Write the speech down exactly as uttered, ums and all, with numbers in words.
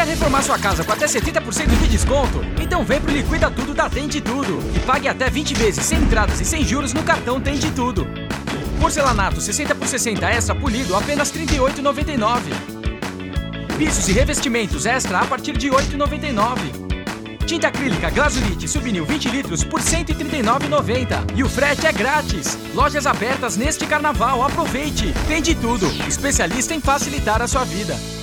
Quer reformar sua casa com até setenta por cento de desconto? Então vem pro Liquida Tudo da Tem de Tudo e pague até vinte vezes sem entradas e sem juros no cartão Tem de Tudo. Porcelanato sessenta por sessenta extra polido apenas trinta e oito reais e noventa e nove centavos. Pisos e revestimentos extra a partir de oito reais e noventa e nove centavos. Tinta acrílica Glazolite Subnil vinte litros por cento e trinta e nove reais e noventa centavos. E o frete é grátis. Lojas abertas neste carnaval. Aproveite! Tem de Tudo. Especialista em facilitar a sua vida.